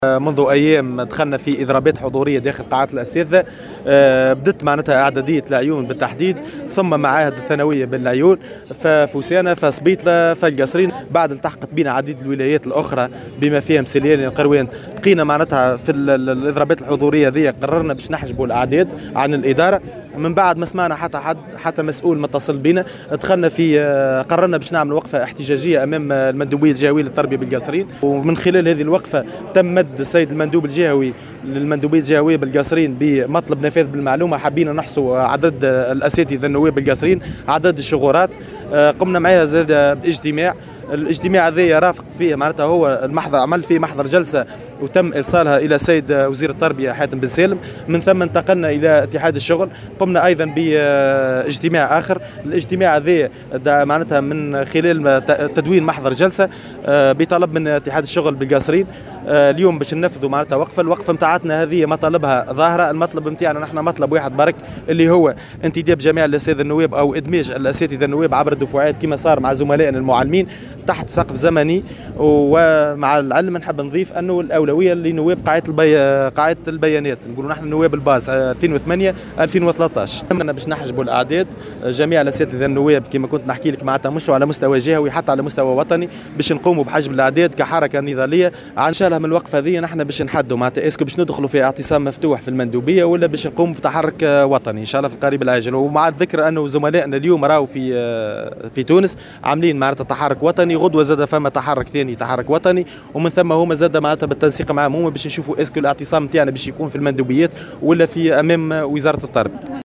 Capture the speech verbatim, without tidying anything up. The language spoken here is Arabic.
منذ ايام دخلنا في اضرابات حضوريه داخل قاعات الاساتذه. بدت معناتها اعداديه العيون بالتحديد، ثم معاهد الثانويه بالعيون، ففوسانه، فسبيطله، فالقصرين. بعد التحقت بنا عديد الولايات الاخرى بما فيها مسليان القروان. بقينا معناتها في الاضرابات الحضوريه ذي قررنا باش نحجبوا الاعداد عن الاداره. من بعد ما سمعنا حتى حد حتى مسؤول متصل بنا، دخلنا في قررنا باش نعمل وقفه احتجاجيه امام المندوبيه الجهويه للتربيه بالقصرين. ومن خلال هذه الوقفه تم مد السيد المندوب الجهوي للمندوبيه الجهويه بالقصرين بمطلب نفاذ بالمعلومه. حابين نحصوا عدد الاساتذه النواب بالقصرين، عدد الشغورات. قمنا معها زاد باجتماع. الاجتماع هذا رافق فيه معناتها هو المحضر، عمل فيه محضر جلسه وتم ارسالها الى السيد وزير التربيه حاتم بن سالم. من ثم انتقلنا الى اتحاد الشغل، قمنا ايضا باجتماع اخر. الاجتماع هذا معناتها من خلال تدوين محضر جلسه بطلب من اتحاد الشغل بالقصرين اليوم باش ننفذوا معناتها وقفه. الوقفه نتاعتنا هذه مطالبها ظاهره. المطلب نتاعنا نحن مطلب واحد برك، اللي هو انتداب جميع الاساتذه النواب او ادماج الاساتذه النواب عبر الدفعات كما صار مع زملائنا المعلمين تحت سقف زمني. ومع العلم نحب نضيف انه الاولويه لنواب قاعده البي... قاعده البيانات، نقولوا نحن نواب الباز ألفين وثمانية ألفين وثلاثة عشر. انا باش نحجبوا الاعداد جميع الاساتذه النواب كما كنت نحكي لك معناتها مش على مستوى جهوي حتى على مستوى وطني، باش نقوموا بحجب الاعداد كحركه نضاليه. عن شالها من الوقفه هذه نحن باش نحدوا معناتها اسكو باش ندخلوا في اعتصام مفتوح في المندوبيه ولا باش نقوموا بتحرك وطني ان شاء الله في القريب العاجل. ومع الذكر انه زملائنا اليوم راهو في في تونس عاملين معناتها تحرك وطني، غدوه زاد فما تحرك ثاني تحرك وطني، ومن ثم هما زاد معناتها بالتنسيق معهم هما باش نشوفوا اسكو الاعتصام نتاعنا باش يكون في المندوبيات ولا في امام وزاره التربيه.